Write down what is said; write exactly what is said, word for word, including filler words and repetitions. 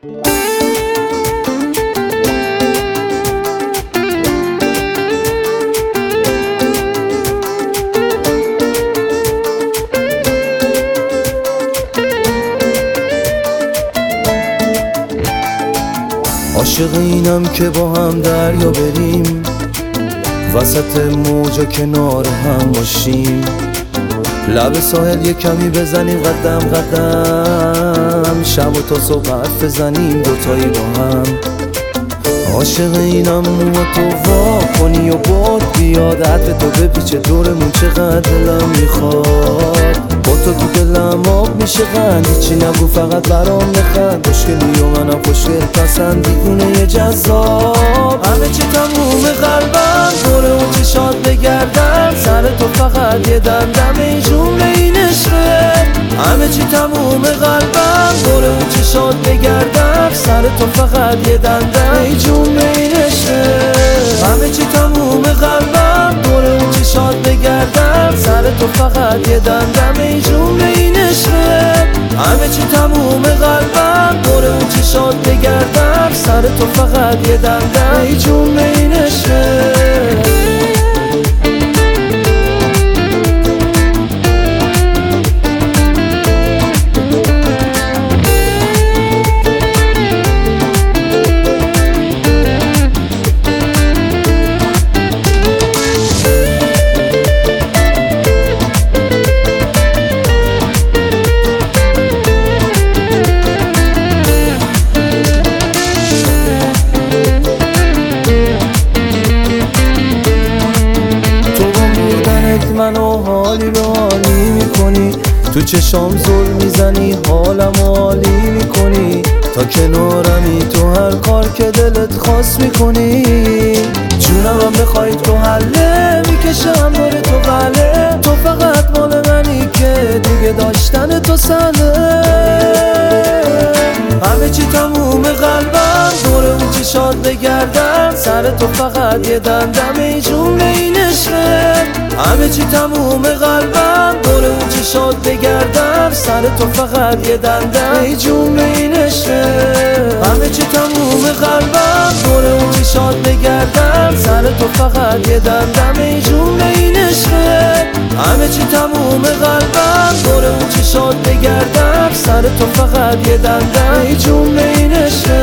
عاشق اینم که با هم دریا بریم، وسط موجا کنار هم باشیم، لب ساحل یه کمی بزنیم قدم قدم، شب و تا صبح حرف بزنیم دوتایی با هم. عاشق اینم موها تو وا کنی و باد بیاد، عطر تو بپیچه دورمون چقدر دلم میخواد، با تو تو دلم آب میشه قند، هیچی نگو فقط برام نخند، خوشگلی و منم خوشگل پسند، دیوونه جذاب، همه چی تموم قلبم دور اون چشات بگردم، سر تو فقط یه دمدم ای جمله این عشقه، همه چی تموم قلبم دور اون چشات بگردم، سر تو فقط یه دمدم ای جمله این عشقه، همه چی تموم قلبم دور اون چشات بگردم، سر تو فقط یه دمدم ای جمله این عشقه، همه چی تموم قلبم دور اون چشات بگردم، سر تو فقط یه دمدم ای جمله این عشقه. منو حالی به حالی میکنی، تو چشام زل میزنی حالم حالی میکنی، تا کنارمی تو هر کار که دلت خواست میکنی، جونم هم بخوای تو حله میکشم دور تو غله، تو فقط مال منی که دیگه داشتن تو سهله، همه چی تموم قلبم دور اون چشات بگردم، سر تو فقط یه دمدم ای جمله این عشقه، همه چی تموم قلبم دور اون چشات بگردم، سر تو فقط یه دمدم ای جمله این عشقه، همه چی تموم قلبم دور اون چشات بگردم، سر تو فقط یه دمدم ای جمله این عشقه، همه چی تموم قلبم دور اون چشات بگردم، سر تو فقط یه دمدم ای جمله این عشقه.